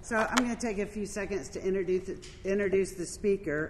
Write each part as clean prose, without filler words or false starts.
So I'm going to take a few seconds to introduce the speaker.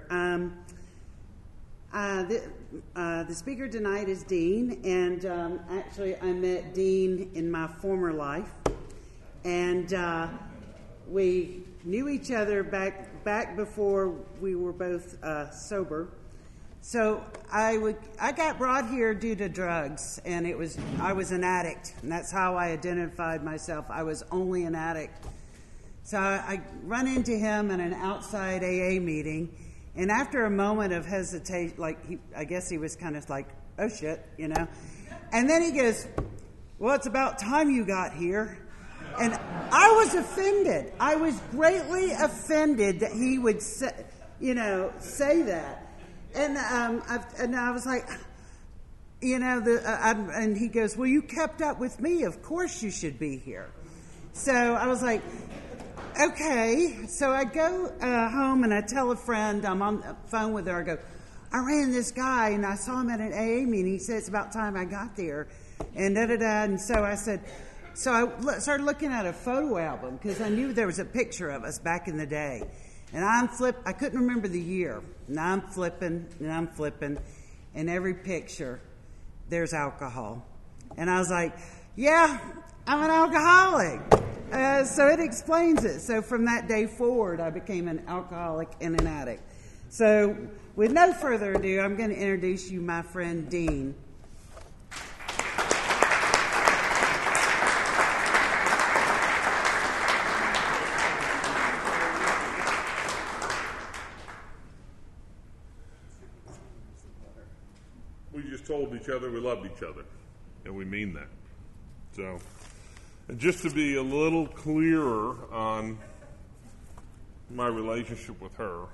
The speaker tonight is Dean, and actually I met Dean in my former life, and we knew each other back before we were both sober. So I got brought here due to drugs, and I was an addict, and that's how I identified myself. I was only an addict. So I run into him in an outside AA meeting, and after a moment of hesitation, I guess he was kind of like, oh shit, you know. And then he goes, well, it's about time you got here. And I was offended. I was greatly offended that he would say that. And I was like, and he goes, well, you kept up with me. Of course you should be here. So I was like, okay. So I go home and I tell a friend, I'm on the phone with her, I go, I ran this guy and I saw him at an AA meeting. He said, it's about time I got there. And da-da-da. And so I said, so I started looking at a photo album because I knew there was a picture of us back in the day. And I couldn't remember the year. And I'm flipping, and every picture, there's alcohol. And I was like, yeah, I'm an alcoholic. So it explains it. So from that day forward, I became an alcoholic and an addict. So with no further ado, I'm going to introduce you my friend Dean. Told each other we loved each other, and we mean that. So, and just to be a little clearer on my relationship with her.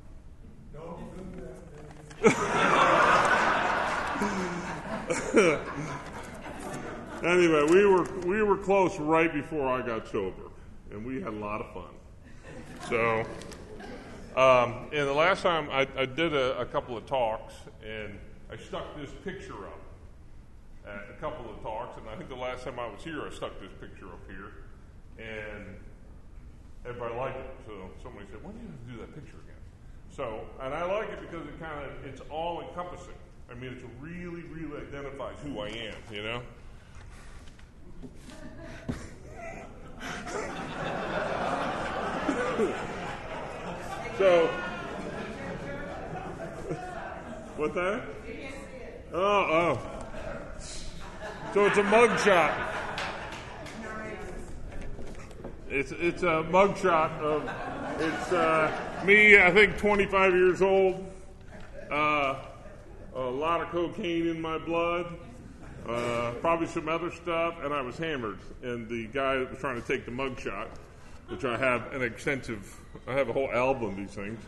Anyway, we were close right before I got sober, and we had a lot of fun. So, and the last time I did a couple of talks, and I stuck this picture up at a couple of talks, and I think the last time I was here, I stuck this picture up here, and everybody liked it. So somebody said, "Why do you have to do that picture again?" So, and I like it because it's all encompassing. I mean, it really, really identifies who I am, you know? So, what's that? Oh. So it's a mug shot. It's a mug shot of me, I think 25 years old, a lot of cocaine in my blood, probably some other stuff, and I was hammered. And the guy that was trying to take the mug shot, which I have I have a whole album of these things.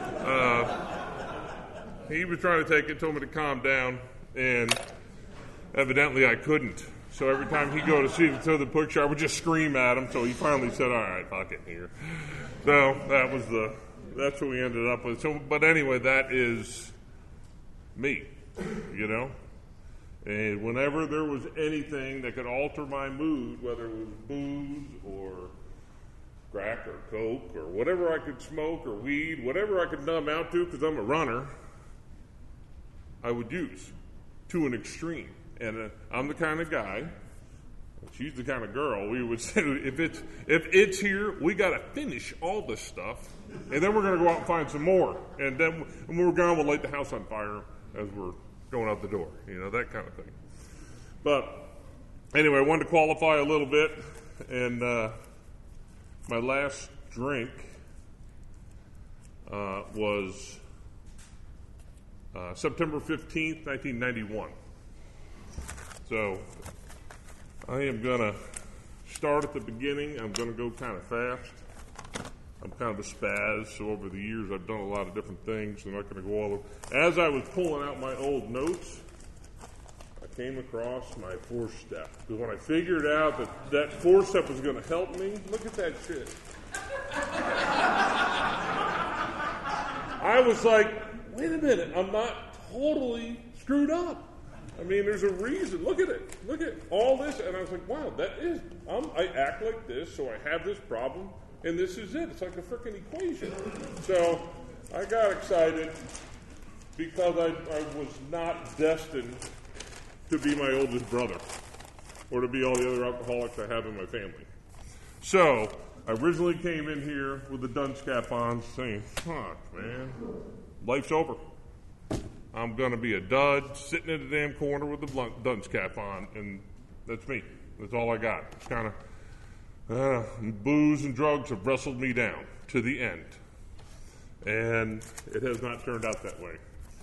He was trying to take it, told me to calm down, and evidently I couldn't. So every time he'd go to see the picture, I would just scream at him. So he finally said, all right, fuck it here. So that's what we ended up with. So, but anyway, that is me, you know? And whenever there was anything that could alter my mood, whether it was booze or crack or coke or whatever I could smoke or weed, whatever I could numb out to, because I'm a runner, I would use to an extreme. And I'm the kind of guy, she's the kind of girl, we would say, if it's here, we got to finish all this stuff, and then we're going to go out and find some more. And then when we're gone, we'll light the house on fire as we're going out the door, you know, that kind of thing. But anyway, I wanted to qualify a little bit, and my last drink was September 15th, 1991. So I am going to start at the beginning. I'm going to go kind of fast. I'm kind of a spaz, so over the years I've done a lot of different things. I'm not going to go all over. As I was pulling out my old notes, I came across my 4-step. Because when I figured out that 4-step was going to help me, look at that shit. I was like, wait a minute, I'm not totally screwed up. I mean, there's a reason. Look at it. Look at all this. And I was like, wow, I act like this, so I have this problem. And this is it. It's like a freaking equation. So I got excited because I was not destined to be my oldest brother or to be all the other alcoholics I have in my family. So I originally came in here with the dunce cap on saying, fuck, man, life's over. I'm going to be a dud sitting in the damn corner with the dunce cap on, and that's me. That's all I got. It's kind of booze and drugs have wrestled me down to the end. And it has not turned out that way.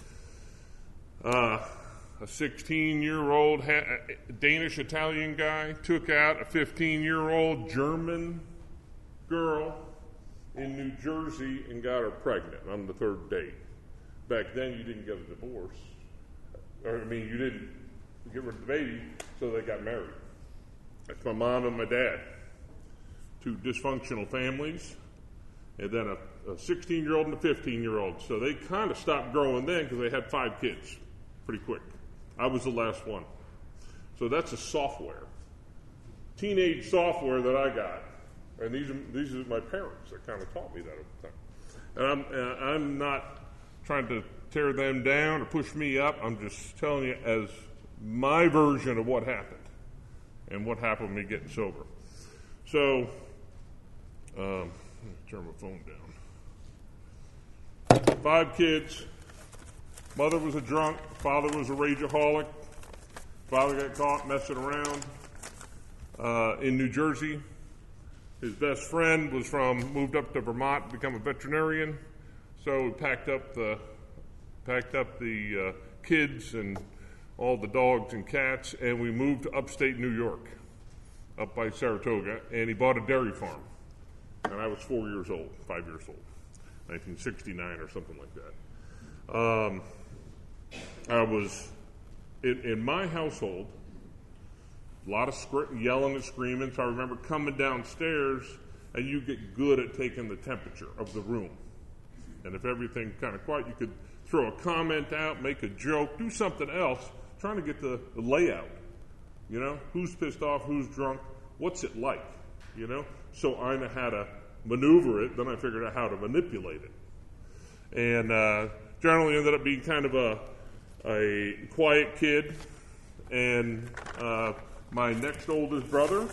A 16-year-old Danish-Italian guy took out a 15-year-old German girl in New Jersey and got her pregnant on the third date. Back then, you didn't get a divorce. You didn't get rid of the baby, so they got married. That's my mom and my dad. Two dysfunctional families, and then a 16-year-old and a 15-year-old. So they kind of stopped growing then because they had 5 kids pretty quick. I was the last one. So that's a software. Teenage software that I got. And these are my parents that kind of taught me that over time. And I'm not trying to tear them down or push me up. I'm just telling you as my version of what happened and what happened with me getting sober. So, let me turn my phone down. 5 kids. Mother was a drunk. Father was a rageaholic. Father got caught messing around in New Jersey. His best friend moved up to Vermont to become a veterinarian. So we packed up the kids and all the dogs and cats, and we moved to upstate New York, up by Saratoga, and he bought a dairy farm. And I was 5 years old, 1969 or something like that. I was, in my household, a lot of yelling and screaming, so I remember coming downstairs, and you get good at taking the temperature of the room. And if everything's kind of quiet, you could throw a comment out, make a joke, do something else, trying to get the layout. You know, who's pissed off, who's drunk, what's it like, you know? So I know how to maneuver it, then I figured out how to manipulate it. And generally ended up being kind of a quiet kid. And my next oldest brother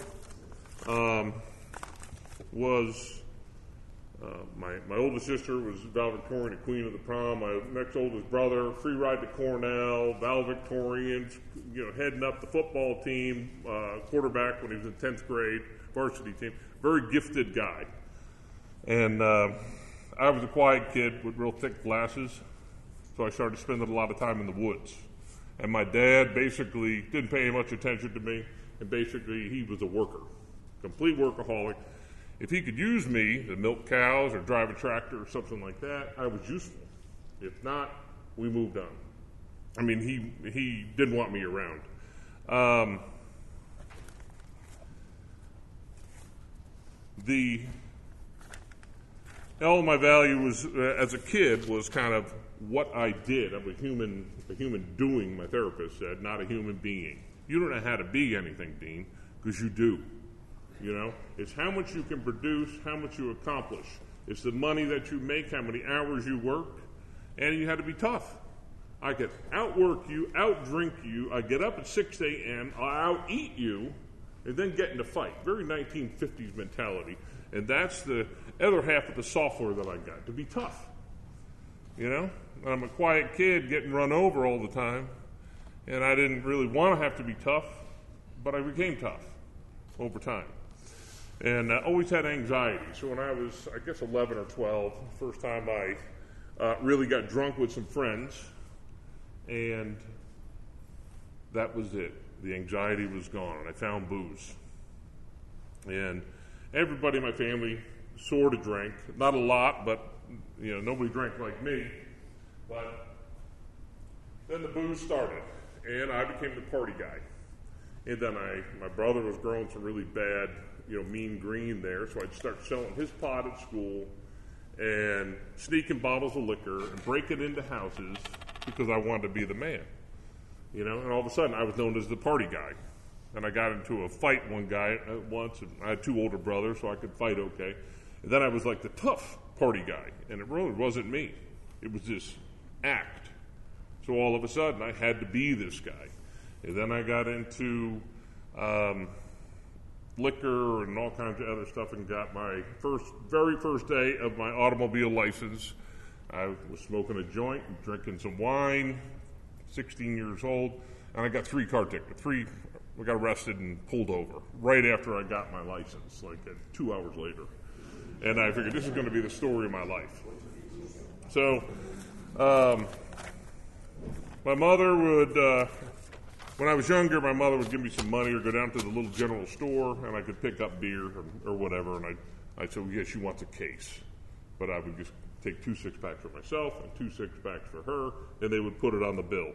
was... my oldest sister was valedictorian and queen of the prom. My next oldest brother, free ride to Cornell, valedictorian, heading up the football team, quarterback when he was in 10th grade, varsity team. Very gifted guy. And I was a quiet kid with real thick glasses, so I started spending a lot of time in the woods. And my dad basically didn't pay much attention to me, and basically he was a worker, complete workaholic. If he could use me to milk cows or drive a tractor or something like that, I was useful. If not, we moved on. I mean, he didn't want me around. The L of my value was, as a kid, was kind of what I did. I'm a human doing, my therapist said, not a human being. You don't know how to be anything, Dean, because you do. You know, it's how much you can produce, how much you accomplish. It's the money that you make, how many hours you work, and you had to be tough. I could outwork you, outdrink you. I get up at 6 a.m., I'll out-eat you, and then get in a fight. Very 1950s mentality. And that's the other half of the software that I got, to be tough. You know, I'm a quiet kid getting run over all the time, and I didn't really want to have to be tough, but I became tough over time. And I always had anxiety. So when I was, 11 or 12, the first time I really got drunk with some friends, and that was it. The anxiety was gone, and I found booze. And everybody in my family sort of drank. Not a lot, but, nobody drank like me. But then the booze started, and I became the party guy. And then my brother was growing some really bad, mean green there, so I'd start selling his pot at school and sneaking bottles of liquor and breaking into houses because I wanted to be the man. And all of a sudden I was known as the party guy. And I got into a fight once, and I had 2 older brothers, so I could fight okay. And then I was like the tough party guy, and it really wasn't me. It was this act. So all of a sudden, I had to be this guy. And then I got into liquor and all kinds of other stuff and got my very first day of my automobile license. I was smoking a joint and drinking some wine, 16 years old, and I got 3 car tickets. I got arrested and pulled over right after I got my license, like 2 hours later. And I figured this is going to be the story of my life. So my mother would, when I was younger, my mother would give me some money or go down to the little general store and I could pick up beer or whatever. And I'd say, well, yeah, she wants a case. But I would just take 2 6-packs for myself and 2 6-packs for her, and they would put it on the bill.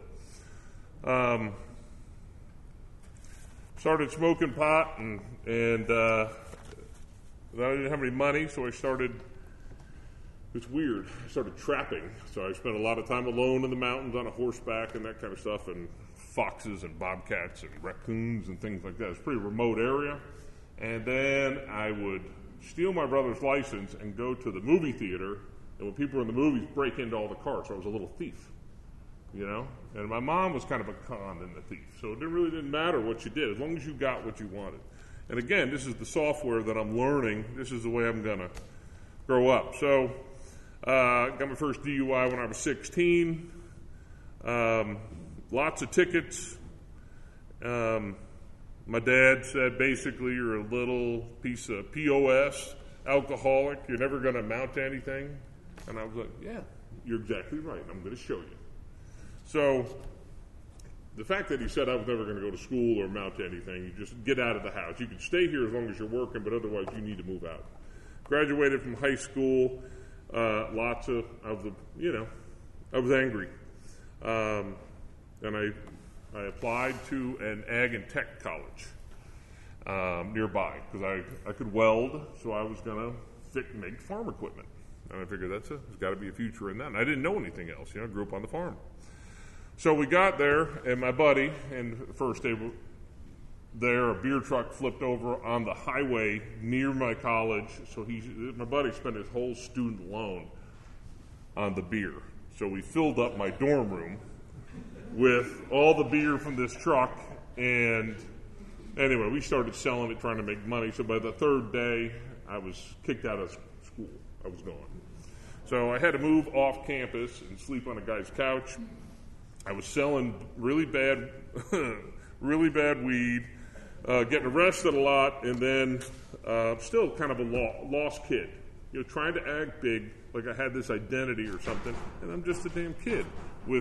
Started smoking pot, and I didn't have any money, so I started. It's weird. I started trapping, so I spent a lot of time alone in the mountains on a horseback and that kind of stuff, and foxes and bobcats and raccoons and things like that. It's a pretty remote area. And then I would steal my brother's license and go to the movie theater, and when people were in the movies, break into all the cars. So I was a little thief, you know? And my mom was kind of a con and a thief, so it really didn't matter what you did, as long as you got what you wanted. And again, this is the software that I'm learning. This is the way I'm going to grow up. So got my first DUI when I was 16. Lots of tickets. My dad said, basically, you're a little piece of POS, alcoholic. You're never going to amount to anything. And I was like, yeah, you're exactly right. I'm going to show you. So the fact that he said I was never going to go to school or amount to anything, you just get out of the house. You can stay here as long as you're working, but otherwise you need to move out. Graduated from high school. Lots of the, I was angry. And I applied to an ag and tech college nearby because I could weld, so I was going to make farm equipment. And I figured there's got to be a future in that. And I didn't know anything else. I grew up on the farm. So we got there, and my buddy, and the first day there, a beer truck flipped over on the highway near my college. So my buddy spent his whole student loan on the beer. So we filled up my dorm room with all the beer from this truck, and anyway, we started selling it, trying to make money. So by the third day, I was kicked out of school. I was gone. So I had to move off campus and sleep on a guy's couch. I was selling really bad weed, getting arrested a lot, and then still kind of a lost kid. Trying to act big, like I had this identity or something, and I'm just a damn kid with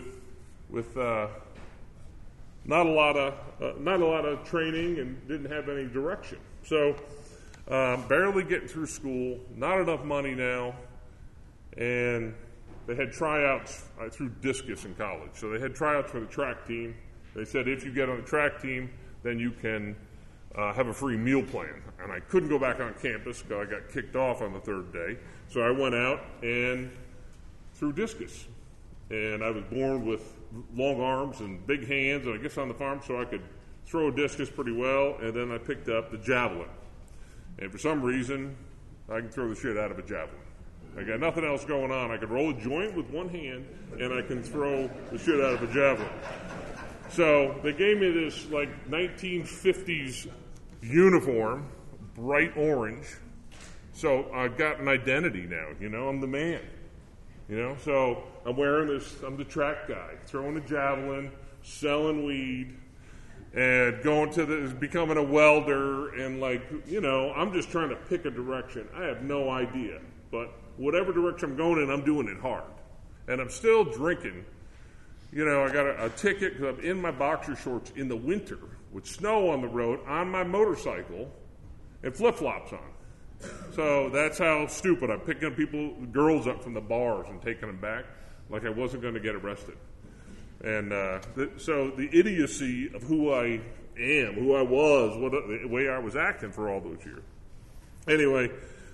not a lot of training and didn't have any direction. So barely getting through school, not enough money now, and they had tryouts. I threw discus in college, so they had tryouts for the track team. They said if you get on the track team, then you can have a free meal plan. And I couldn't go back on campus because I got kicked off on the third day. So I went out and threw discus. And I was born with long arms and big hands, and I guess on the farm, so I could throw a discus pretty well. And then I picked up the javelin. And for some reason, I can throw the shit out of a javelin. I got nothing else going on. I could roll a joint with one hand, and I can throw the shit out of a javelin. So they gave me this, 1950s uniform, bright orange. So I've got an identity now, I'm the man. So I'm wearing this, I'm the track guy, throwing a javelin, selling weed, and becoming a welder, and I'm just trying to pick a direction. I have no idea, but whatever direction I'm going in, I'm doing it hard. And I'm still drinking. I got a ticket because I'm in my boxer shorts in the winter with snow on the road on my motorcycle and flip-flops on. So that's how stupid. I'm picking girls up from the bars and taking them back like I wasn't going to get arrested. And so the idiocy of who I am, who I was, the way I was acting for all those years. Anyway,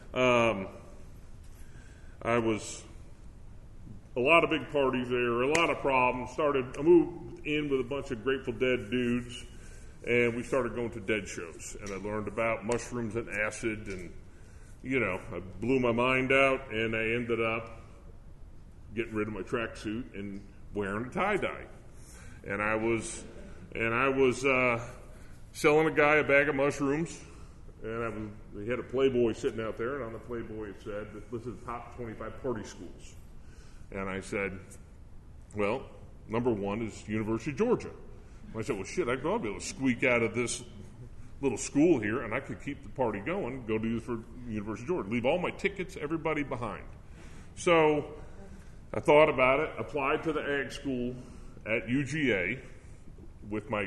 I was a lot of big parties there, a lot of problems. I moved in with a bunch of Grateful Dead dudes, and we started going to Dead shows. And I learned about mushrooms and acid and I blew my mind out, and I ended up getting rid of my tracksuit and wearing a tie-dye. And I was selling a guy a bag of mushrooms, and he had a Playboy sitting out there, and on the Playboy it said, "This is the top 25 party schools." And I said, well, number one is University of Georgia. And I said, well, shit, I'd be able to squeak out of this little school here, and I could keep the party going, go do this for University of Georgia, leave all my tickets, everybody behind. So I thought about it, applied to the ag school at UGA with my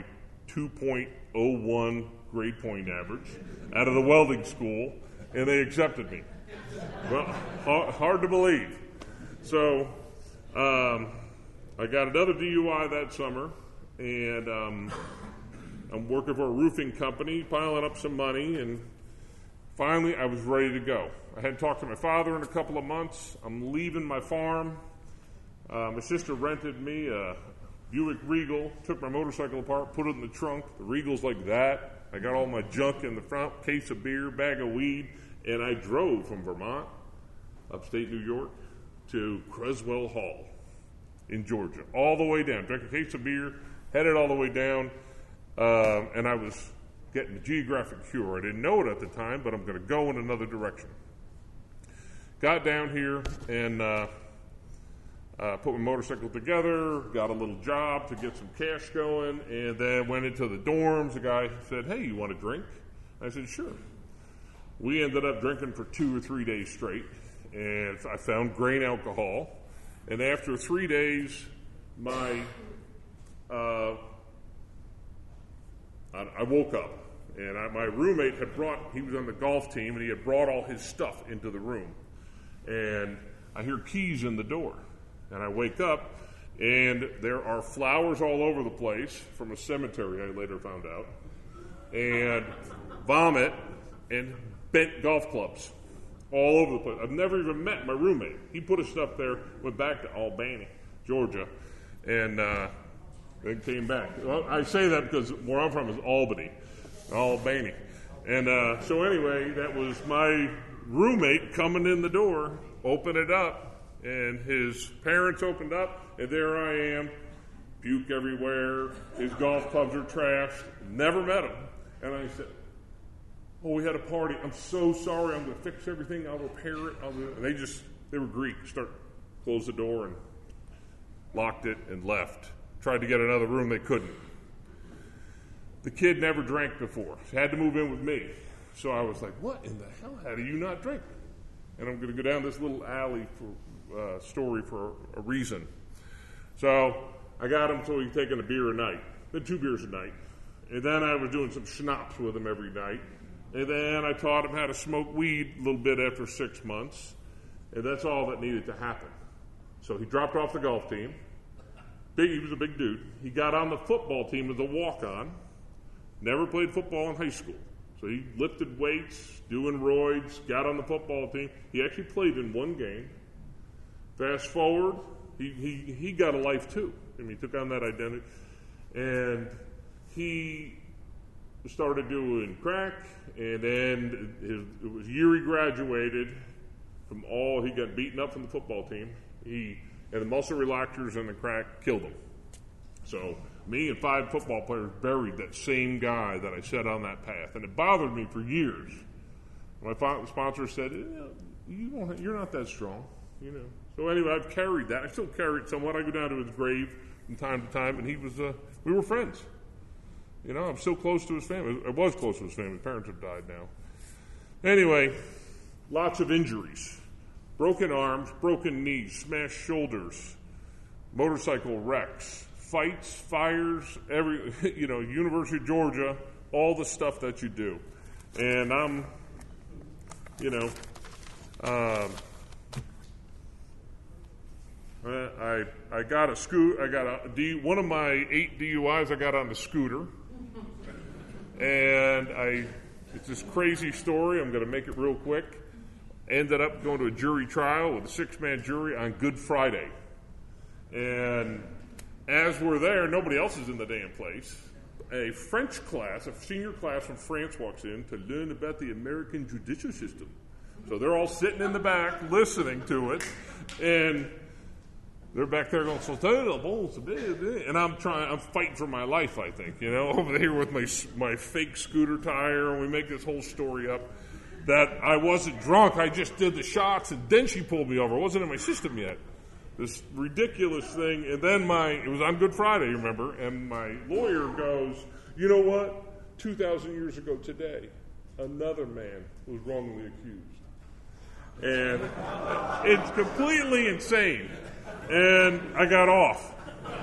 2.01 grade point average out of the welding school, and they accepted me. Well, hard to believe. So I got another DUI that summer, and I'm working for a roofing company, piling up some money, and finally I was ready to go. I hadn't talked to my father in a couple of months. I'm leaving my farm. My sister rented me a Buick Regal, took my motorcycle apart, put it in the trunk. The Regal's like that. I got all my junk in the front, case of beer, bag of weed, and I drove from Vermont, upstate New York, to Creswell Hall in Georgia, all the way down. Drank a case of beer, headed all the way down, and I was getting the geographic cure. I didn't know it at the time, but I'm going to go in another direction. Got down here and put my motorcycle together, got a little job to get some cash going, and then went into the dorms. The guy said, "Hey, you want a drink?" I said, "Sure." We ended up drinking for 2 or 3 days straight, and I found grain alcohol. And after 3 days, I woke up, and my roommate he was on the golf team, and he had brought all his stuff into the room. And I hear keys in the door. And I wake up, and there are flowers all over the place from a cemetery, I later found out, and vomit and bent golf clubs all over the place. I've never even met my roommate. He put his stuff there, went back to Albany, Georgia, and then came back. Well, I say that because where I'm from is Albany. And so anyway, that was my roommate coming in the door, open it up, and his parents opened up, and there I am, puke everywhere, his golf clubs are trashed, never met him. And I said, "Oh, we had a party. I'm so sorry. I'm going to fix everything. I'll repair it." And they were Greek. Closed the door and locked it and left. Tried to get another room. They couldn't. The kid never drank before. He had to move in with me. So I was like, what in the hell? How do you not drink? And I'm going to go down this little alley story for a reason. So I got him so he's taking a beer a night, then 2 beers a night. And then I was doing some schnapps with him every night. And then I taught him how to smoke weed a little bit after 6 months. And that's all that needed to happen. So he dropped off the golf team. He was a big dude. He got on the football team as a walk-on. Never played football in high school. So he lifted weights, doing roids, got on the football team. He actually played in 1 game. Fast forward, he got a life too. I mean, he took on that identity. And he started doing crack, and then it was year he graduated he got beaten up from the football team. And the muscle relaxers and the crack killed him. So me and 5 football players buried that same guy that I set on that path. And it bothered me for years. My sponsor said, you're not that strong, So anyway, I've carried that. I still carry it somewhat. I go down to his grave from time to time, and we were friends. I'm still close to his family. I was close to his family. His parents have died now. Anyway, lots of injuries. Broken arms, broken knees, smashed shoulders, motorcycle wrecks, fights, fires, University of Georgia, all the stuff that you do. And I'm, I got a scooter. One of my 8 DUIs, I got on the scooter. And it's this crazy story. I'm going to make it real quick. Ended up going to a jury trial with a 6-man jury on Good Friday. And as we're there, nobody else is in the damn place. A French class, a senior class from France walks in to learn about the American judicial system. So they're all sitting in the back listening to it, and they're back there going, and I'm fighting for my life, I think, over here with my fake scooter tire, and we make this whole story up that I wasn't drunk, I just did the shots, and then she pulled me over. It wasn't in my system yet. This ridiculous thing, and then it was on Good Friday, remember, and my lawyer goes, you know what? 2,000 years ago today, another man was wrongly accused. And it's completely insane. And I got off.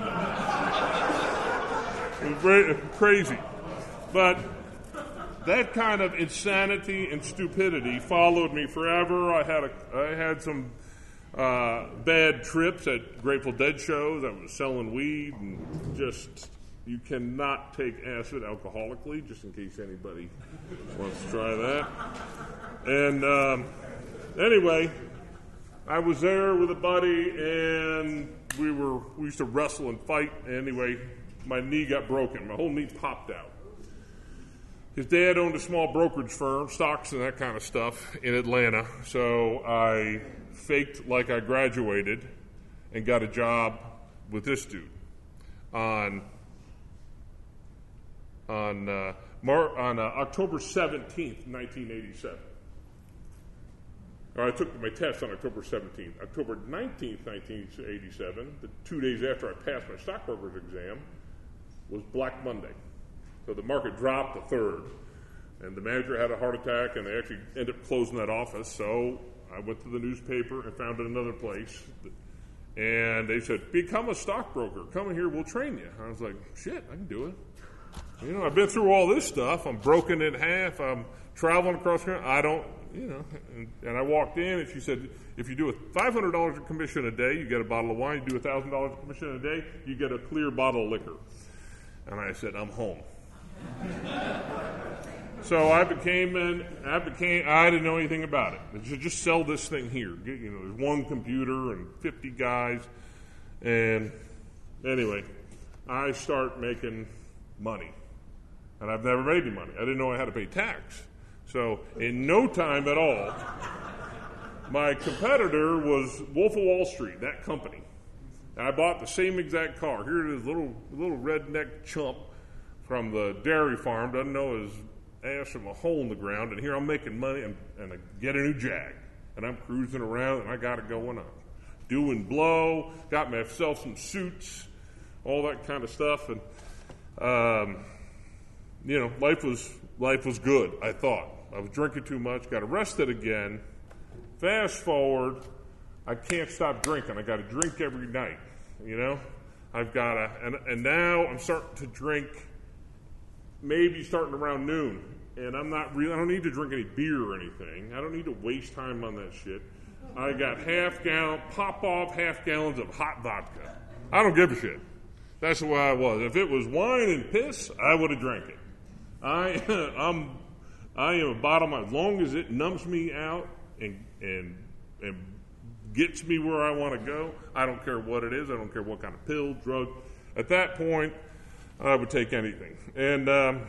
It was crazy. But that kind of insanity and stupidity followed me forever. I had some bad trips at Grateful Dead shows. I was selling weed, and just, you cannot take acid alcoholically, just in case anybody wants to try that. And anyway, I was there with a buddy, and we used to wrestle and fight. Anyway, my knee got broken. My whole knee popped out. His dad owned a small brokerage firm, stocks and that kind of stuff, in Atlanta. So I faked like I graduated and got a job with this dude on October 17th, 1987. I took my test on October 17th. October 19th, 1987, the 2 days after I passed my stockbroker's exam, was Black Monday. So the market dropped the 3rd, and the manager had a heart attack, and they actually ended up closing that office. So I went to the newspaper and found it another place, and they said, become a stockbroker. Come in here, we'll train you. I was like, shit, I can do it. I've been through all this stuff. I'm broken in half. I'm traveling across country. I don't, and I walked in, and she said, if you do a $500 of commission a day, you get a bottle of wine. You do $1,000 of commission a day, you get a clear bottle of liquor. And I said, I'm home. So I didn't know anything about it. I should just sell this thing here. There's one computer and 50 guys. And anyway, I start making money. And I've never made any money. I didn't know I had to pay tax. So in no time at all, my competitor was Wolf of Wall Street, that company. And I bought the same exact car. Here it is, little redneck chump from the dairy farm, doesn't know his ass from a hole in the ground, and here I'm making money, and I get a new Jag, and I'm cruising around, and I got it going on. Doing blow, got myself some suits, all that kind of stuff, and life was good, I thought. I was drinking too much, got arrested again. Fast forward, I can't stop drinking. I got to drink every night, I've got to, and now I'm starting to drink maybe starting around noon. And I don't need to drink any beer or anything. I don't need to waste time on that shit. I got pop-off half gallons of hot vodka. I don't give a shit. That's the way I was. If it was wine and piss, I would have drank it. I am a bottom as long as it numbs me out and gets me where I want to go. I don't care what it is. I don't care what kind of pill, drug. At that point, I would take anything. And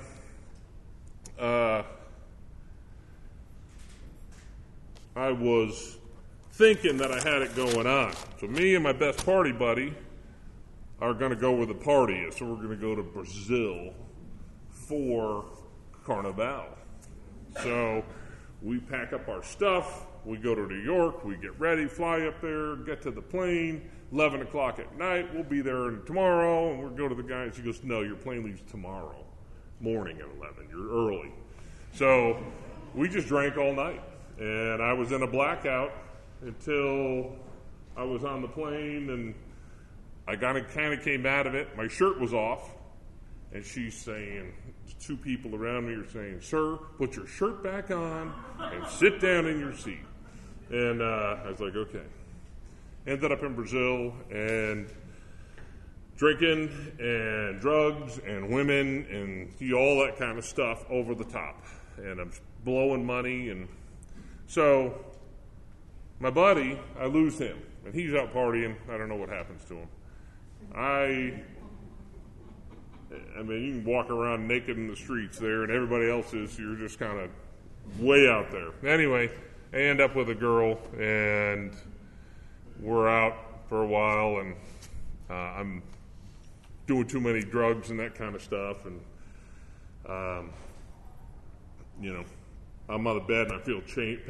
I was thinking that I had it going on. So me and my best party buddy are going to go where the party is. So we're going to go to Brazil for Carnival. So we pack up our stuff. We go to New York. We get ready, fly up there, get to the plane. 11 o'clock at night. We'll be there tomorrow. And we'll go to the guy. And she goes, no, your plane leaves tomorrow morning at 11. You're early. So we just drank all night. And I was in a blackout until I was on the plane, and I kind of came out of it. My shirt was off, and she's saying, two people around me are saying, sir, put your shirt back on and sit down in your seat. And I was like, okay. Ended up in Brazil and drinking and drugs and women and all that kind of stuff over the top. And I'm blowing money. And so my buddy, I lose him. And he's out partying. I don't know what happens to him. I mean, you can walk around naked in the streets there, and everybody else is, you're just kind of way out there. Anyway, I end up with a girl, and we're out for a while, and I'm doing too many drugs and that kind of stuff, and I'm on the bed and I feel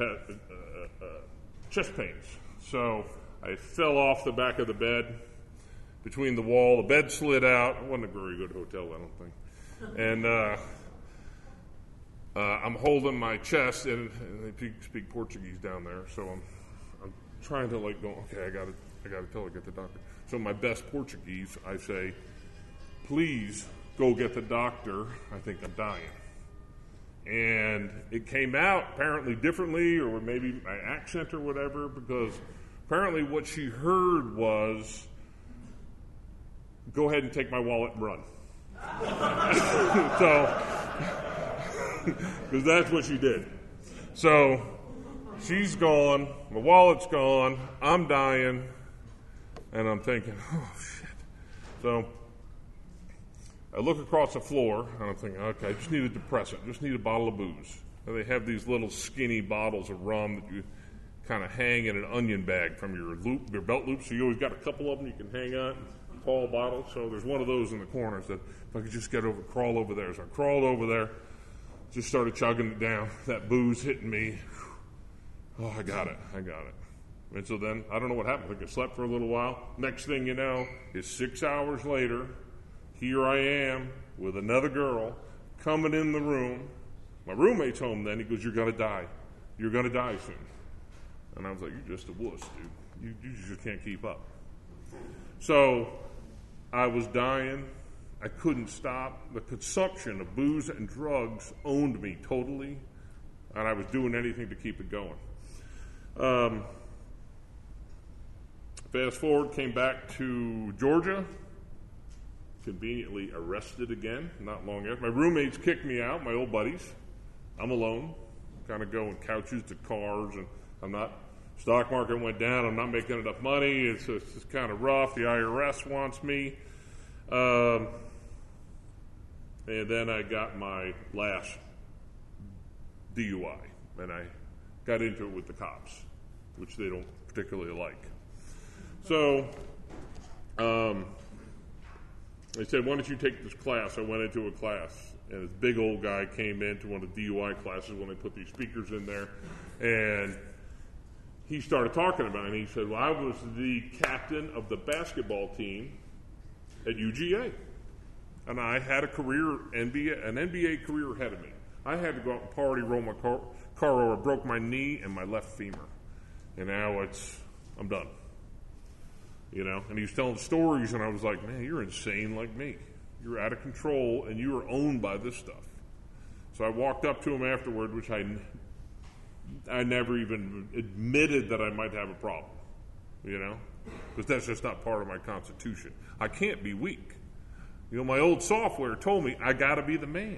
chest pains. So I fell off the back of the bed between the wall. The bed slid out. It wasn't a very good hotel, I don't think. And I'm holding my chest, and they speak Portuguese down there. So I'm trying to go. Okay, I gotta tell her to get the doctor. So my best Portuguese, I say, "Please go get the doctor. I think I'm dying." And it came out apparently differently, or maybe my accent or whatever, because apparently what she heard was, "Go ahead and take my wallet and run." So, because that's what she did. So she's gone, my wallet's gone, I'm dying, and I'm thinking, oh shit. So I look across the floor, and I'm thinking, okay, I just need a depressant, just need a bottle of booze. And they have these little skinny bottles of rum that you kind of hang in an onion bag from your belt loop, so you always got a couple of them you can hang on, tall bottles. So there's one of those in the corner. So if I could just crawl over there. So I crawled over there, just started chugging it down. That booze hitting me. Oh, I got it. And so then, I don't know what happened. I think I slept for a little while. Next thing you know, is 6 hours later, here I am with another girl coming in the room. My roommate's home then. He goes, "You're going to die. You're going to die soon." And I was like, "You're just a wuss, dude. You just can't keep up." So I was dying. I couldn't stop. The consumption of booze and drugs owned me totally, and I was doing anything to keep it going. Fast forward, came back to Georgia, conveniently arrested again not long after. My roommates kicked me out, my old buddies. I'm alone, kind of going couches to cars, and stock market went down, I'm not making enough money, it's kind of rough, the IRS wants me. And then I got my last DUI, and I got into it with the cops, which they don't particularly like. So they said, "Why don't you take this class?" I went into a class, and this big old guy came into one of the DUI classes when they put these speakers in there, and he started talking about it, and he said, "Well, I was the captain of the basketball team at UGA, and I had an NBA career ahead of me. I had to go out and party, roll my car over, broke my knee and my left femur, and now I'm done." And he was telling stories, and I was like, "Man, you're insane like me. You're out of control, and you are owned by this stuff." So I walked up to him afterward, which I never even admitted that I might have a problem, because that's just not part of my constitution. I can't be weak. My old software told me I got to be the man,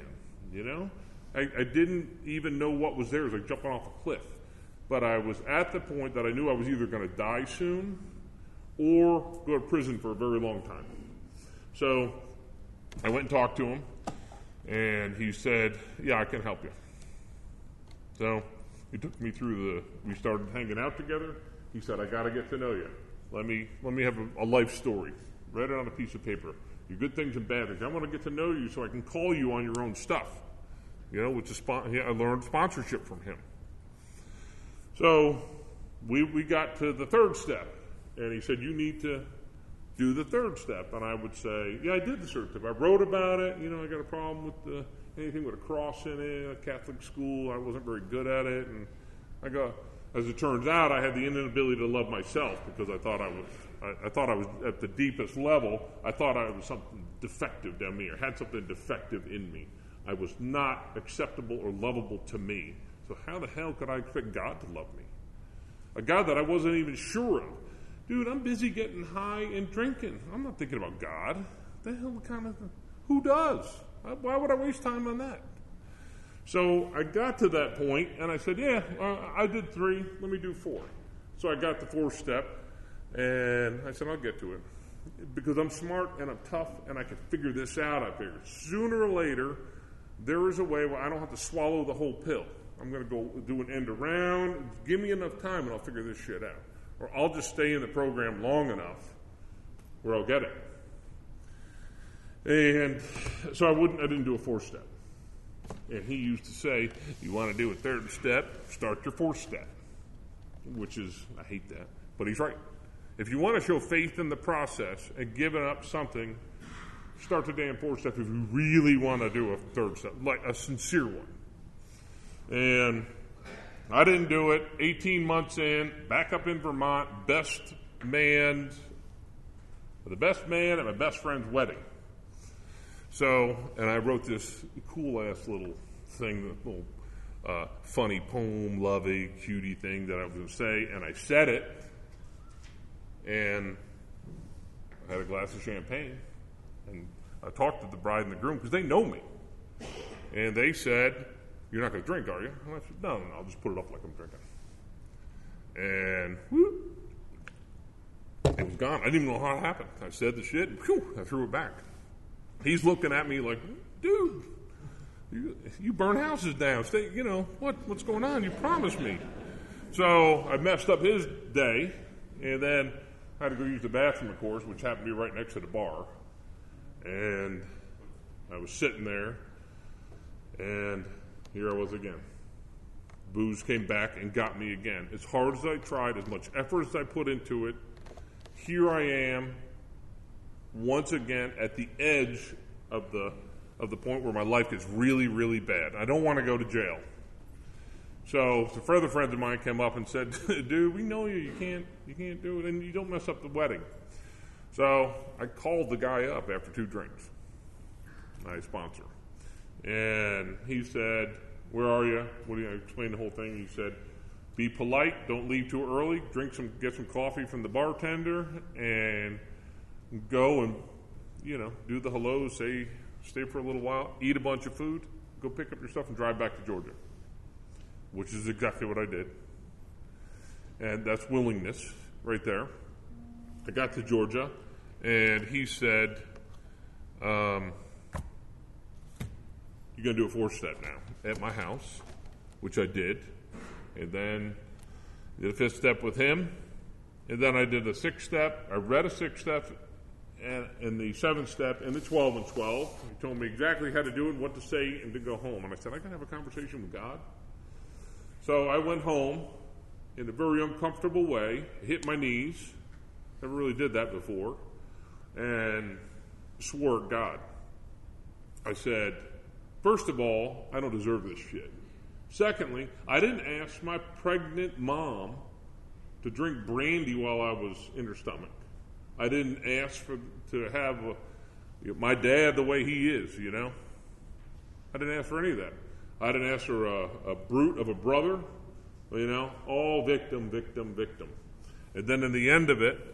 I didn't even know what was there. It was like jumping off a cliff. But I was at the point that I knew I was either going to die soon or go to prison for a very long time. So I went and talked to him, and he said, "Yeah, I can help you." So he took me through we started hanging out together. He said, "I got to get to know you. Let me have a life story. Write it on a piece of paper. Your good things and bad things. I want to get to know you so I can call you on your own stuff." I learned sponsorship from him. So we got to the third step, and he said, "You need to do the third step." And I would say, "Yeah, I did the third step. I wrote about it. I got a problem with anything with a cross in it. A Catholic school, I wasn't very good at it." And as it turns out, I had the inability to love myself because I thought I was at the deepest level. I thought I was something defective down me, or had something defective in me. I was not acceptable or lovable to me. So how the hell could I expect God to love me? A God that I wasn't even sure of. Dude, I'm busy getting high and drinking. I'm not thinking about God. Who does? Why would I waste time on that? So I got to that point, and I said, "Yeah, I did 3. Let me do 4. So I got the 4th step, and I said, "I'll get to it. Because I'm smart, and I'm tough, and I can figure this out." I figured sooner or later, there is a way where I don't have to swallow the whole pill. I'm going to go do an end around. Give me enough time and I'll figure this shit out. Or I'll just stay in the program long enough where I'll get it. And so I didn't do a 4-step. And he used to say, you want to do a 3rd step, start your 4th step. Which is, I hate that, but he's right. If you want to show faith in the process and giving up something, start the damn 4th step if you really want to do a 3rd step, like a sincere one. And I didn't do it. 18 months in, back up in Vermont, the best man at my best friend's wedding. So, and I wrote this cool-ass little thing, little funny poem, lovey, cutie thing that I was going to say, and I said it, and I had a glass of champagne, and I talked to the bride and the groom, because they know me, and they said, you're not going to drink, are you? And I said, no, I'll just put it up like I'm drinking. And whoop, it was gone. I didn't even know how it happened. I said the shit, and whew, I threw it back. He's looking at me like, dude, you burn houses down. Stay, what's going on? You promised me. So I messed up his day, and then I had to go use the bathroom, of course, which happened to be right next to the bar. And I was sitting there, and here I was again. Booze came back and got me again. As hard as I tried, as much effort as I put into it, here I am, once again at the edge of the point where my life gets really, really bad. I don't want to go to jail. So some further friends of mine came up and said, dude, we know you can't do it, and you don't mess up the wedding. So I called the guy up after 2 drinks, my sponsor. And he said, where are you? What do you explain the whole thing? He said, be polite, don't leave too early, get some coffee from the bartender, and go and, do the hellos, stay for a little while, eat a bunch of food, go pick up your stuff and drive back to Georgia. Which is exactly what I did. And that's willingness right there. I got to Georgia, and he said, you're going to do a 4-step now at my house, which I did. And then did a 5th step with him. And then I did a 6th step. I read a 6th step and the 7th step and the 12 and 12. He told me exactly how to do it, what to say, and to go home. And I said, I can have a conversation with God. So I went home in a very uncomfortable way, hit my knees. Never really did that before. And swore at God. I said, first of all, I don't deserve this shit. Secondly, I didn't ask my pregnant mom to drink brandy while I was in her stomach. I didn't ask to have my dad the way he is, I didn't ask for any of that. I didn't ask for a brute of a brother, all victim, victim, victim. And then in the end of it,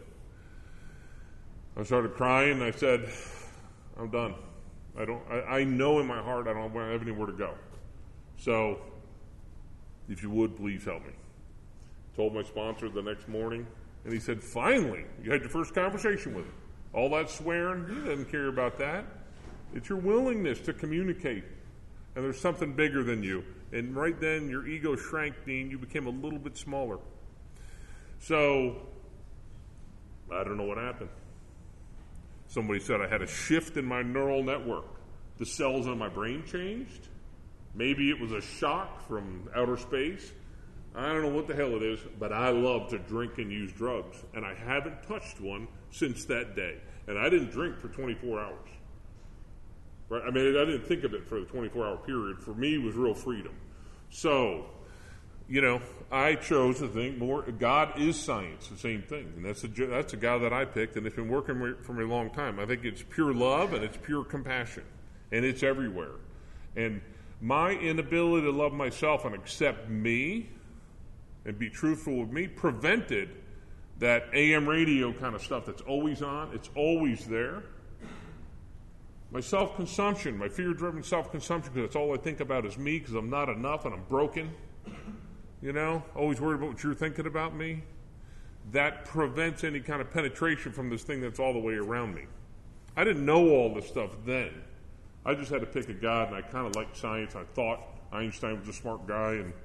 I started crying and I said, I'm done. I know in my heart I don't have anywhere to go. So, if you would, please help me. Told my sponsor the next morning, and he said, finally, you had your first conversation with him. All that swearing, he doesn't care about that. It's your willingness to communicate. And there's something bigger than you. And right then, your ego shrank, Dean. You became a little bit smaller. So, I don't know what happened. Somebody said I had a shift in my neural network. The cells in my brain changed. Maybe it was a shock from outer space. I don't know what the hell it is, but I love to drink and use drugs. And I haven't touched one since that day. And I didn't drink for 24 hours. Right? I mean, I didn't think of it for the 24-hour period. For me, it was real freedom. So, I chose to think more. God is science, the same thing. And that's a guy that I picked, and it's been working for me a long time. I think it's pure love, and it's pure compassion. And it's everywhere. And my inability to love myself and accept me and be truthful with me prevented that AM radio kind of stuff that's always on. It's always there. My self-consumption, my fear-driven self-consumption, because that's all I think about is me, because I'm not enough and I'm broken. Always worried about what you're thinking about me. That prevents any kind of penetration from this thing that's all the way around me. I didn't know all this stuff then. I just had to pick a God, and I kind of liked science. I thought Einstein was a smart guy, and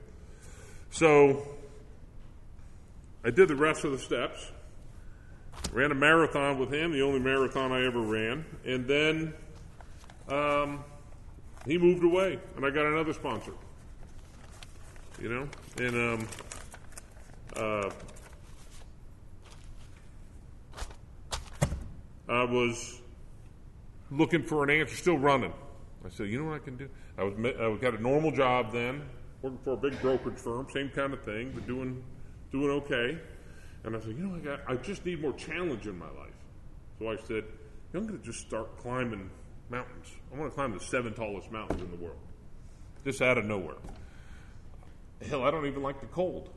So I did the rest of the steps, ran a marathon with him, the only marathon I ever ran, and then he moved away, and I got another sponsor. And I was looking for an answer, still running. I said, you know what I can do? I got a normal job then, working for a big brokerage firm, same kind of thing, but doing okay. And I said, I just need more challenge in my life. So I said, I'm going to just start climbing mountains. I want to climb the 7 tallest mountains in the world, just out of nowhere. Hell, I don't even like the cold,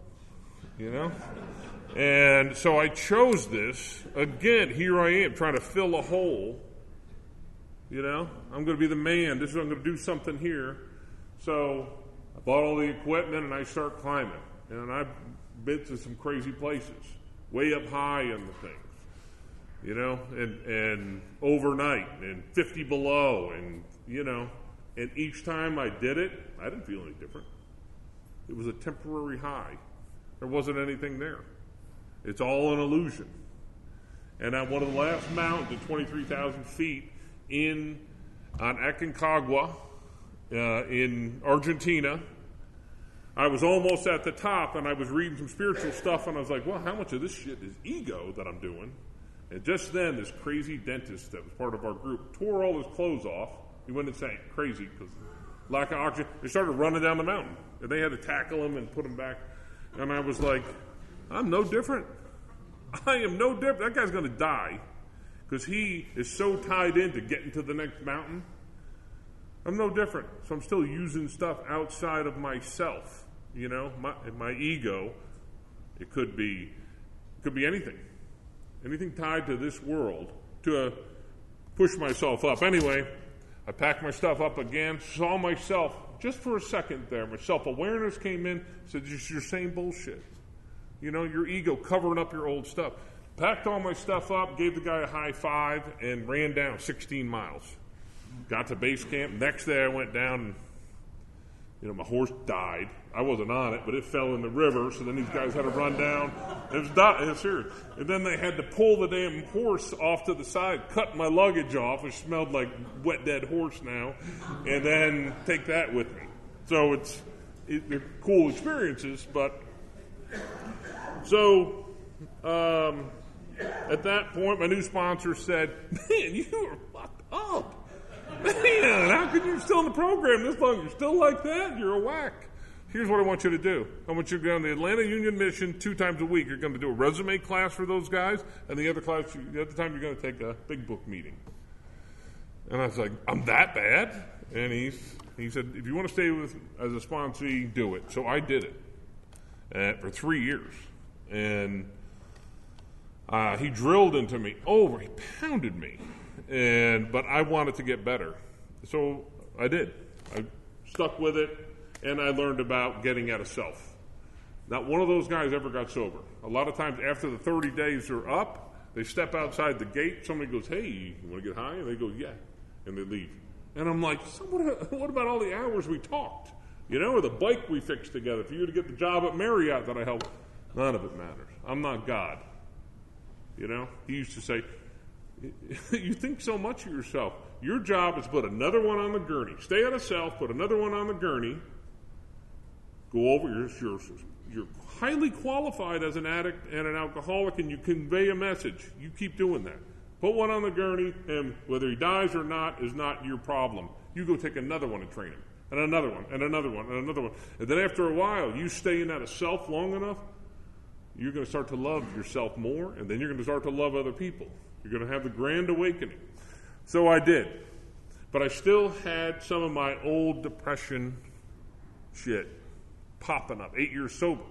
And so I chose this. Again, here I am trying to fill a hole. I'm going to be the man. I'm going to do something here. So I bought all the equipment and I start climbing. And I've been to some crazy places, way up high in the things, and overnight and 50 below. And each time I did it, I didn't feel any different. It was a temporary high. There wasn't anything there. It's all an illusion. And at one of the last mountains at 23,000 feet on Aconcagua in Argentina, I was almost at the top, and I was reading some spiritual stuff, and I was like, well, how much of this shit is ego that I'm doing? And just then, this crazy dentist that was part of our group tore all his clothes off. He went insane, crazy, because lack of oxygen. They started running down the mountain, and they had to tackle him and put him back. And I was like, I'm no different. I am no different. That guy's going to die because he is so tied into getting to the next mountain. I'm no different. So I'm still using stuff outside of myself. My ego. It could be anything. Anything tied to this world to push myself up. Anyway, I packed my stuff up again, saw myself just for a second there. My self-awareness came in, said, you're saying bullshit. Your ego covering up your old stuff. Packed all my stuff up, gave the guy a high five, and ran down 16 miles. Got to base camp. Next day I went down, and my horse died. I wasn't on it, but it fell in the river, so then these guys had to run down. It was serious. And then they had to pull the damn horse off to the side, cut my luggage off, which smelled like wet dead horse now, and then take that with me. So they're cool experiences, but so at that point my new sponsor said, man, you are fucked up. Man, how could you still in the program this long? You're still like that? You're a whack. Here's what I want you to do. I want you to go on the Atlanta Union Mission 2 times a week. You're going to do a resume class for those guys, and the other time you're going to take a big book meeting. And I was like, I'm that bad? And he said, if you want to stay as a sponsee, do it. So I did it for 3 years. And he drilled into me. He pounded me. But I wanted to get better. So I did. I stuck with it. And I learned about getting out of self. Not one of those guys ever got sober. A lot of times after the 30 days are up, they step outside the gate. Somebody goes, hey, you want to get high? And they go, yeah. And they leave. And I'm like, so what about all the hours we talked? Or the bike we fixed together for you to get the job at Marriott that I helped? None of it matters. I'm not God. He used to say, you think so much of yourself. Your job is to put another one on the gurney. Stay out of self, put another one on the gurney. Go over, you're highly qualified as an addict and an alcoholic, and you convey a message. You keep doing that. Put one on the gurney, and whether he dies or not is not your problem. You go take another one and train him, and another one, and another one, and another one. And then after a while, you stay in that of self long enough, you're going to start to love yourself more, and then you're going to start to love other people. You're going to have the grand awakening. So I did. But I still had some of my old depression shit popping up. 8 years sober.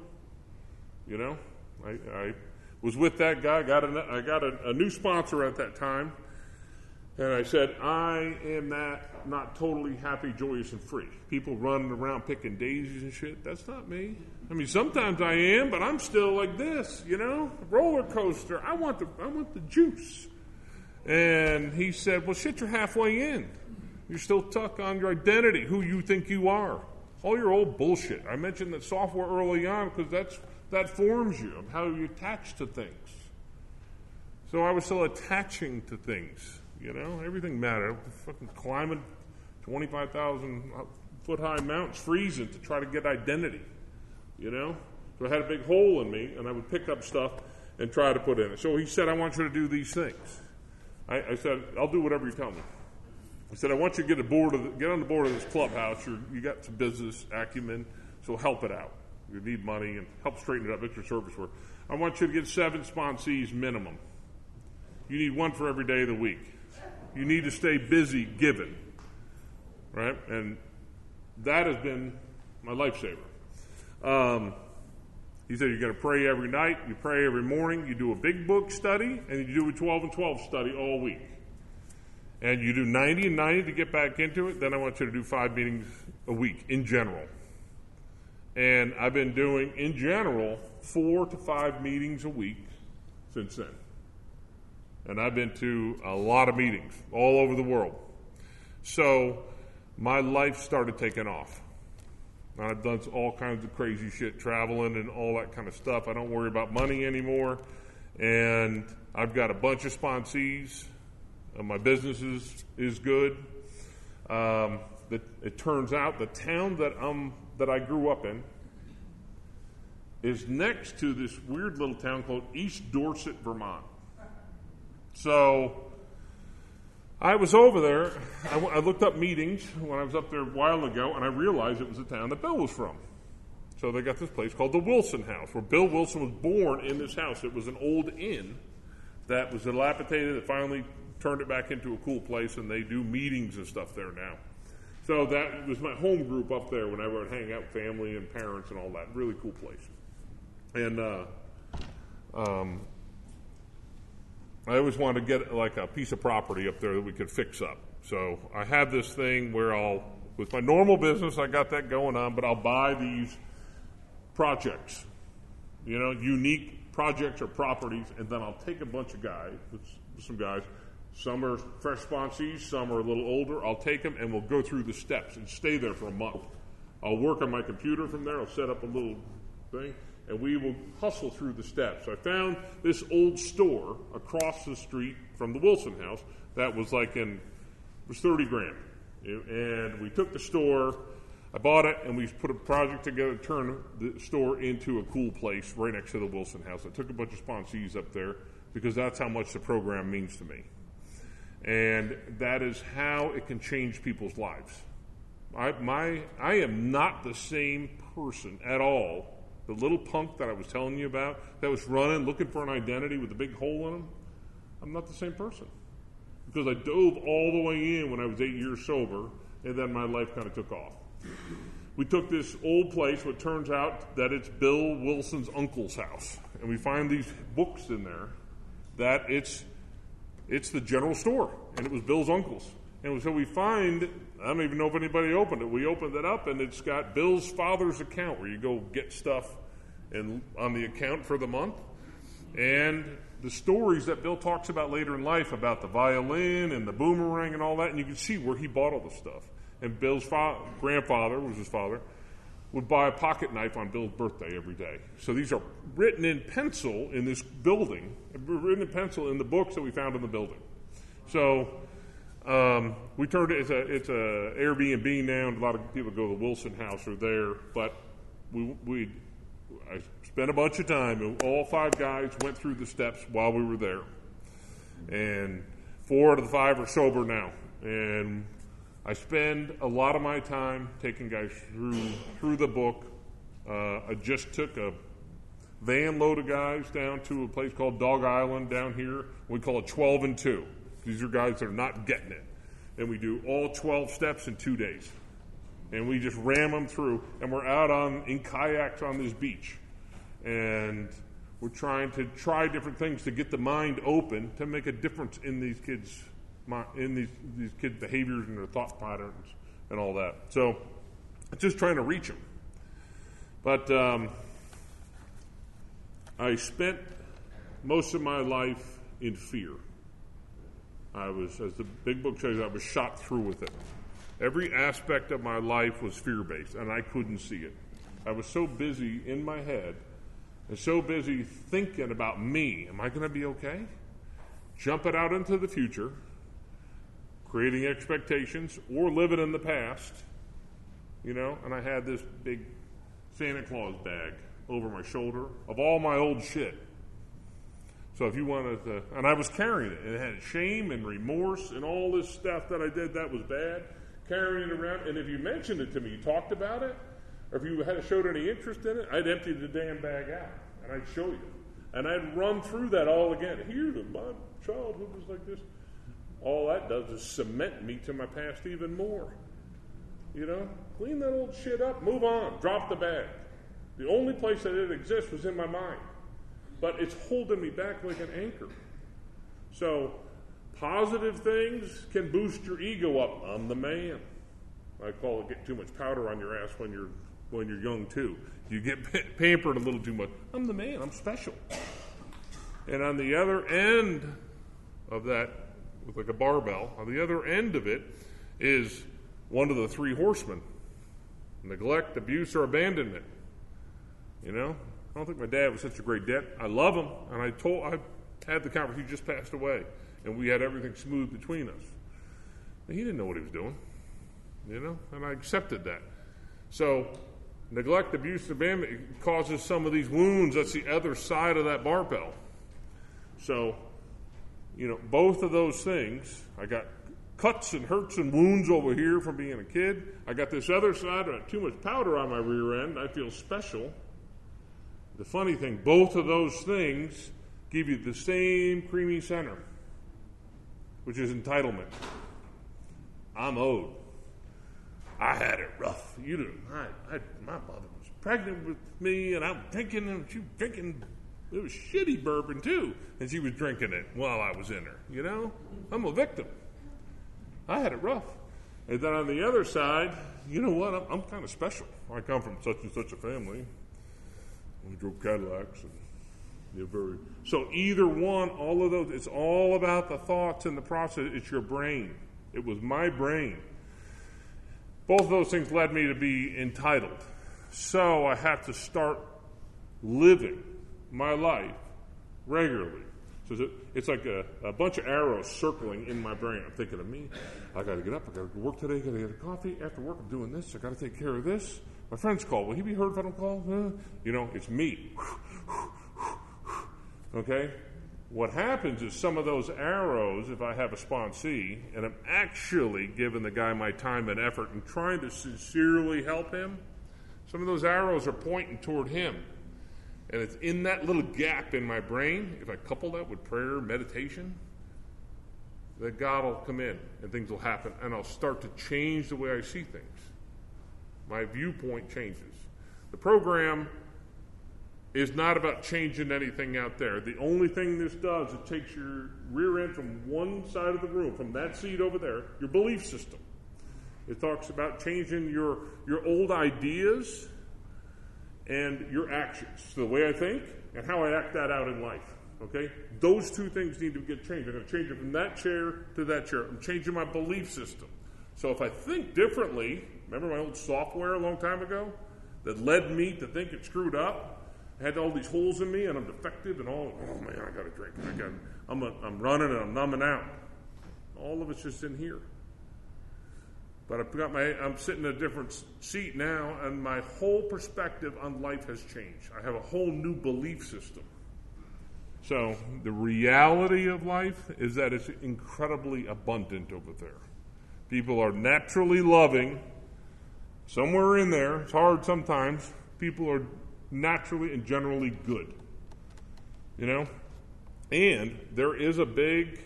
I was with that guy. I got a new sponsor at that time. And I said, I am not totally happy, joyous, and free. People running around picking daisies and shit. That's not me. I mean, sometimes I am, but I'm still like this, roller coaster. I want the juice. And he said, well, shit, you're halfway in. You're still stuck on your identity, who you think you are. All your old bullshit. I mentioned that software early on because that forms you, how you attach to things. So I was still attaching to things, Everything mattered. Fucking climbing 25,000 foot high mountains, freezing to try to get identity, So I had a big hole in me, and I would pick up stuff and try to put in it. So he said, I want you to do these things. I said, I'll do whatever you tell me. He said, I want you to get on the board of this clubhouse. You got some business acumen, so help it out. You need money and help straighten it up. It's your service work. I want you to get 7 sponsees minimum. You need 1 for every day of the week. You need to stay busy giving, right? And that has been my lifesaver. He said, you're going to pray every night, you pray every morning, you do a big book study, and you do a 12 and 12 study all week. And you do 90 and 90 to get back into it, then I want you to do 5 meetings a week in general. And I've been doing, in general, 4 to 5 meetings a week since then. And I've been to a lot of meetings all over the world. So my life started taking off. I've done all kinds of crazy shit, traveling and all that kind of stuff. I don't worry about money anymore. And I've got a bunch of sponsees. My business is good. It turns out the town that I grew up in is next to this weird little town called East Dorset, Vermont. So I was over there. I looked up meetings when I was up there a while ago, and I realized it was the town that Bill was from. So they got this place called the Wilson House, where Bill Wilson was born in this house. It was an old inn that was dilapidated. That finally turned it back into a cool place, and they do meetings and stuff there now. So that was my home group up there whenever I'd hang out with family and parents and all that. Really cool place. And I always wanted to get like a piece of property up there that we could fix up. So I have this thing where with my normal business, I got that going on, but I'll buy these projects, unique projects or properties, and then I'll take a bunch of guys, some guys, some are fresh sponsees, some are a little older. I'll take them and we'll go through the steps and stay there for a month. I'll work on my computer from there. I'll set up a little thing, and we will hustle through the steps. I found this old store across the street from the Wilson House that was it was $30,000. And we took the store, I bought it, and we put a project together to turn the store into a cool place right next to the Wilson House. I took a bunch of sponsees up there because that's how much the program means to me. And that is how it can change people's lives. I am not the same person at all. The little punk that I was telling you about that was running, looking for an identity with a big hole in him, I'm not the same person. Because I dove all the way in when I was 8 years sober, and then my life kind of took off. We took this old place, what turns out that it's Bill Wilson's uncle's house. And we find these books in there that it's the general store, and it was Bill's uncle's. And so we find, I don't even know if anybody opened it. We opened it up, and it's got Bill's father's account where you go get stuff on the account for the month. And the stories that Bill talks about later in life about the violin and the boomerang and all that, and you can see where he bought all the stuff. And Bill's grandfather, was his father, would buy a pocket knife on Bill's birthday every day. So these are written in pencil in this building, written in pencil in the books that we found in the building. So we turned it, it's a Airbnb now, and a lot of people go to the Wilson House or there, but I spent a bunch of time, and all 5 guys went through the steps while we were there. And 4 out of the 5 are sober now. And I spend a lot of my time taking guys through the book. I just took a van load of guys down to a place called Dog Island down here. We call it 12 and 2. These are guys that are not getting it. And we do all 12 steps in 2 days. And we just ram them through. And we're out in kayaks on this beach. And we're trying to try different things to get the mind open to make a difference in these kids' these kids' behaviors and their thought patterns and all that. So it's just trying to reach them. But I spent most of my life in fear. As the big book says, I was shot through with it. Every aspect of my life was fear-based, and I couldn't see it. I was so busy in my head and so busy thinking about me. Am I going to be okay? Jumping out into the future, creating expectations, or living in the past, and I had this big Santa Claus bag over my shoulder of all my old shit. So if you wanted to, and I was carrying it, and it had shame and remorse and all this stuff that I did that was bad, carrying it around. And if you mentioned it to me, you talked about it, or if you had showed any interest in it, I'd empty the damn bag out, and I'd show you. And I'd run through that all again. Here, my childhood was like this. All that does is cement me to my past even more. Clean that old shit up, move on, drop the bag. The only place that it exists was in my mind. But it's holding me back like an anchor. So, positive things can boost your ego up. I'm the man. I call it get too much powder on your ass when you're young too. You get pampered a little too much. I'm the man. I'm special. And on the other end of that, with like a barbell, on the other end of it is one of the three horsemen: neglect, abuse, or abandonment. I don't think my dad was such a great dad. I love him, and I had the conversation. He just passed away, and we had everything smooth between us. And he didn't know what he was doing, and I accepted that. So, neglect, abuse, and abandonment causes some of these wounds. That's the other side of that barbell. So, both of those things, I got cuts and hurts and wounds over here from being a kid. I got this other side, I got too much powder on my rear end. I feel special. The funny thing, both of those things give you the same creamy center, which is entitlement. I'm owed. I had it rough. You didn't. My mother was pregnant with me, and I'm drinking, and she was drinking. It was shitty bourbon too, and she was drinking it while I was in her. I'm a victim. I had it rough. And then on the other side, you know what? I'm kind of special. I come from such and such a family. We drove Cadillacs, and so either one, all of those. It's all about the thoughts and the process. It's your brain. It was my brain. Both of those things led me to be entitled. So I have to start living my life regularly. So it's like a bunch of arrows circling in my brain. I'm thinking of me. I got to get up. I got to go work today. I got to get a coffee. After work, I'm doing this. I got to take care of this. My friends call. Will he be heard if I don't call? It's me. Okay? What happens is some of those arrows, if I have a sponsee, and I'm actually giving the guy my time and effort and trying to sincerely help him, some of those arrows are pointing toward him. And it's in that little gap in my brain, if I couple that with prayer, meditation, that God will come in and things will happen, and I'll start to change the way I see things. My viewpoint changes. The program is not about changing anything out there. The only thing this does, it takes your rear end from one side of the room, from that seat over there, your belief system. It talks about changing your old ideas and your actions, so the way I think and how I act that out in life. Okay? Those two things need to get changed. I'm going to change it from that chair to that chair. I'm changing my belief system. So if I think differently, remember my old software a long time ago that led me to think it screwed up? I had all these holes in me and I'm defective and all. Oh man, I got to drink. I'm running and I'm numbing out. All of it's just in here. But I'm sitting in a different seat now, and my whole perspective on life has changed. I have a whole new belief system. So the reality of life is that it's incredibly abundant over there. People are naturally loving. Somewhere in there, it's hard sometimes, people are naturally and generally good. And there is a big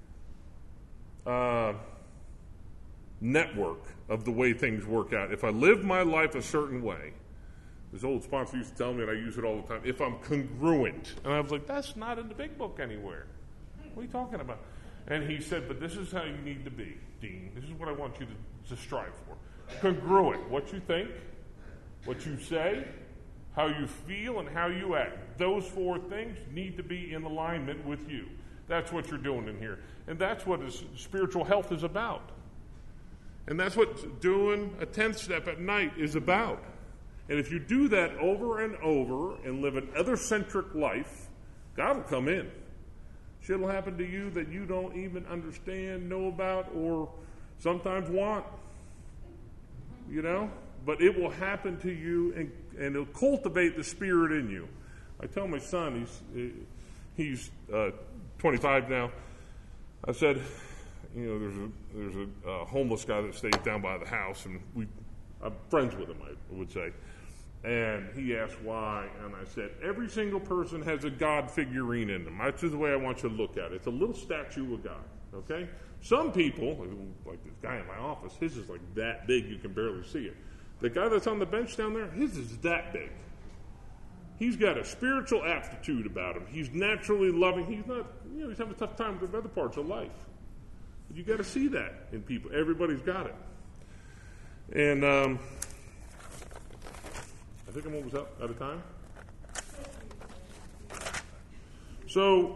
network of the way things work out. If I live my life a certain way, this old sponsor used to tell me, and I use it all the time, if I'm congruent. And I was like, that's not in the big book anywhere. What are you talking about? And he said, but this is how you need to be, Dean. This is what I want you to strive for. Congruent. What you think, what you say, how you feel, and how you act. Those four things need to be in alignment with you. That's what you're doing in here. And that's what spiritual health is about. And that's what doing a 10th step at night is about. And if you do that over and over and live an other-centric life, God will come in. Shit will happen to you that you don't even understand, know about, or sometimes want. You know? But it will happen to you, and it'll cultivate the spirit in you. I tell my son, he's 25 now. I said, you know, there's a homeless guy that stays down by the house, and I'm friends with him, I would say. And he asked why, and I said, every single person has a God figurine in them. That's just the way I want you to look at it. It's a little statue of God, okay? Some people, like this guy in my office, his is like that big you can barely see it. The guy that's on the bench down there, his is that big. He's got a spiritual aptitude about him. He's naturally loving. He's not, you know, he's having a tough time with other parts of life. But you got to see that in people. Everybody's got it. And I think I'm almost out of time. So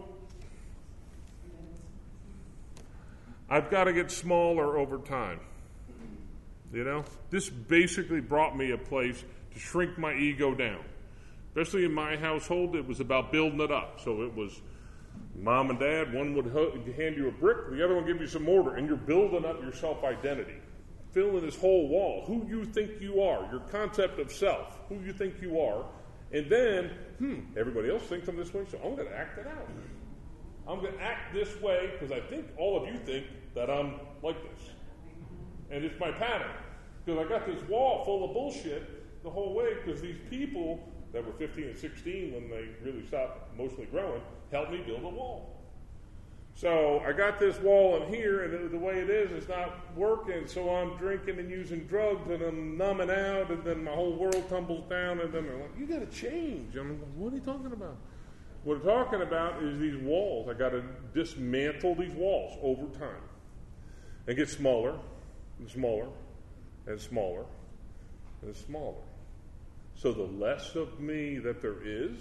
I've got to get smaller over time. You know, this basically brought me a place to shrink my ego down. Especially in my household, it was about building it up. So it was mom and dad, one would hand you a brick, the other one give you some mortar, and you're building up your self-identity. Filling this whole wall, who you think you are, your concept of self, who you think you are, and then, everybody else thinks I'm this way, so I'm going to act it out. I'm going to act this way because I think all of you think that I'm like this. And it's my pattern. Because I got this wall full of bullshit the whole way because these people that were 15 and 16 when they really stopped emotionally growing helped me build a wall. So I got this wall in here, and the way it is, it's not working, so I'm drinking and using drugs, and I'm numbing out, and then my whole world tumbles down, and then they're like, you got to change. I'm like, what are you talking about? What I'm talking about is these walls. I got to dismantle these walls over time and get smaller and smaller and smaller and smaller. So the less of me that there is,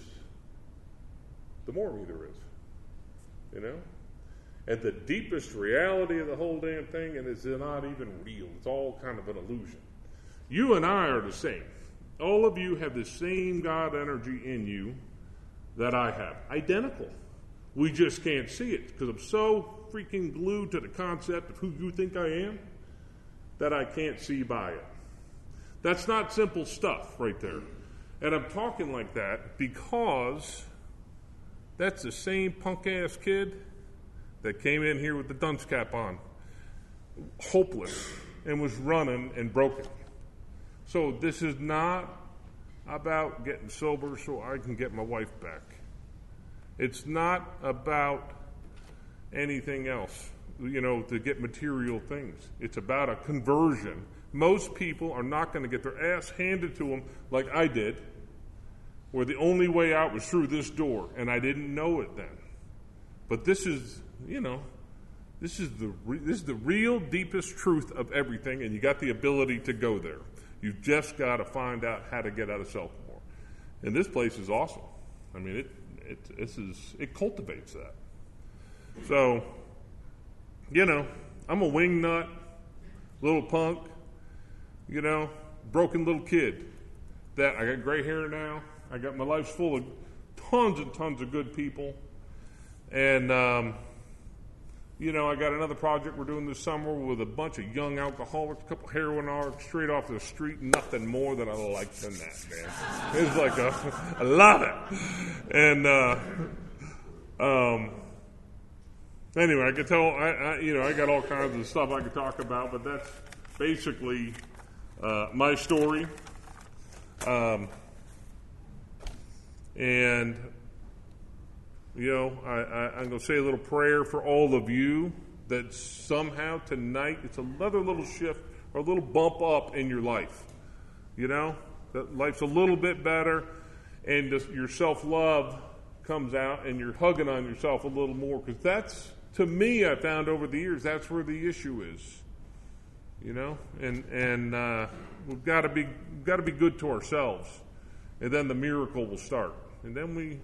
the more me there is. You know? And the deepest reality of the whole damn thing, and it's not even real. It's all kind of an illusion. You and I are the same. All of you have the same God energy in you that I have. Identical. We just can't see it because I'm so freaking glued to the concept of who you think I am that I can't see by it. That's not simple stuff right there. And I'm talking like that because that's the same punk-ass kid that came in here with the dunce cap on, hopeless, and was running and broken. So this is not about getting sober so I can get my wife back. It's not about anything else, you know, to get material things. It's about a conversion. Most people are not going to get their ass handed to them like I did, where the only way out was through this door, and I didn't know it then. But this is, you know, this is the real deepest truth of everything, and you got the ability to go there. You've just got to find out how to get out of self more. And this place is awesome. I mean, it cultivates that. So, you know, I'm a wing nut, little punk, you know, broken little kid. That I got gray hair now. I got my life's full of tons and tons of good people. And, you know, I got another project we're doing this summer with a bunch of young alcoholics, a couple heroin addicts straight off the street. Nothing more than I like than that, man. It's like I love it. And anyway, I could tell, I got all kinds of stuff I could talk about, but that's basically my story. And you know, I'm going to say a little prayer for all of you that somehow tonight it's another little shift or a little bump up in your life. You know, that life's a little bit better and just your self-love comes out and you're hugging on yourself a little more because that's, to me, I found over the years, that's where the issue is. You know, and we've got to be good to ourselves, and then the miracle will start. And then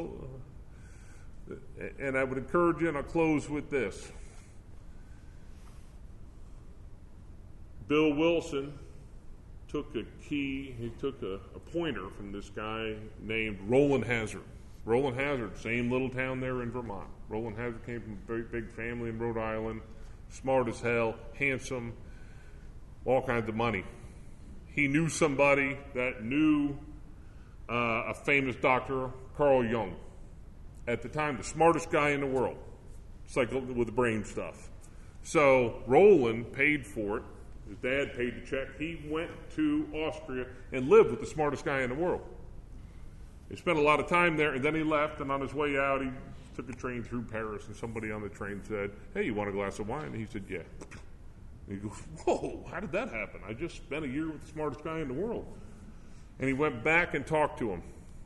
and I would encourage you, and I'll close with this. Bill Wilson took a pointer from this guy named Roland Hazard. Roland Hazard, same little town there in Vermont. Roland Hazard came from a very big family in Rhode Island, smart as hell, handsome, all kinds of money. He knew somebody that knew a famous doctor, Carl Jung. At the time, the smartest guy in the world. It's like with the brain stuff. So Roland paid for it. His dad paid the check. He went to Austria and lived with the smartest guy in the world. He spent a lot of time there, and then he left, and on his way out, he took a train through Paris, and somebody on the train said, "Hey, you want a glass of wine?" And he said, "Yeah." And he goes, "Whoa, how did that happen? I just spent a year with the smartest guy in the world." And he went back and talked to him.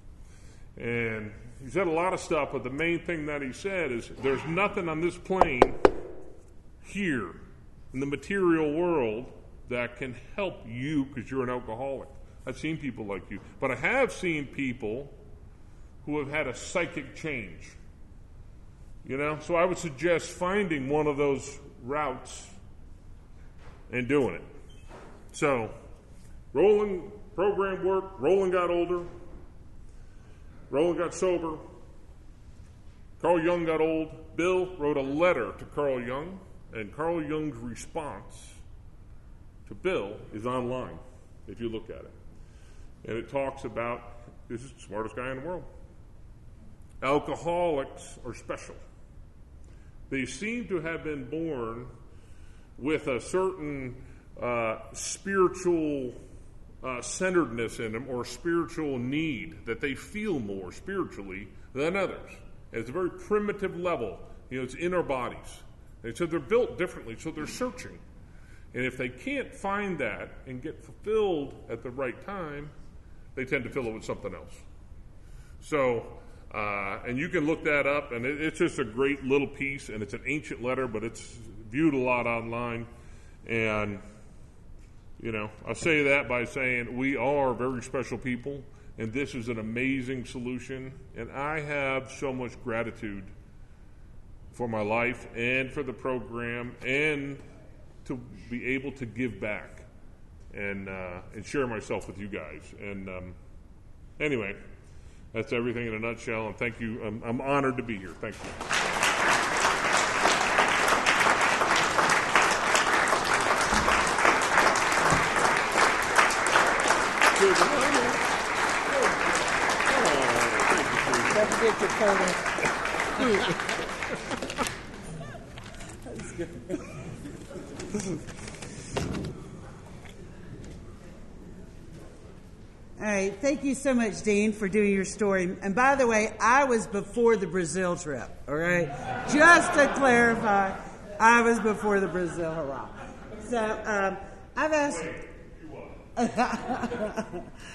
And he said a lot of stuff, but the main thing that he said is, there's nothing on this plane here in the material world that can help you because you're an alcoholic. I've seen people like you. But I have seen people who have had a psychic change. You know? So I would suggest finding one of those routes and doing it. So, Roland, program worked. Roland got older. Roland got sober. Carl Jung got old. Bill wrote a letter to Carl Jung, and Carl Jung's response to Bill is online, if you look at it. And it talks about, this is the smartest guy in the world. Alcoholics are special. They seem to have been born with a certain spiritual centeredness in them, or spiritual need, that they feel more spiritually than others. It's a very primitive level. It's in our bodies. And so they're built differently, so they're searching. And if they can't find that and get fulfilled at the right time, they tend to fill it with something else. So, and you can look that up, and it's just a great little piece, and it's an ancient letter, but it's viewed a lot online. And, I say that by saying we are very special people, and this is an amazing solution. And I have so much gratitude for my life and for the program, and to be able to give back and share myself with you guys. And anyway, that's everything in a nutshell. And thank you. I'm honored to be here. Thank you. Don't forget your photo. That's good. All right, thank you so much, Dean, for doing your story. And by the way, I was before the Brazil trip, all right? Just to clarify, I was before the Brazil hurrah. So I've asked...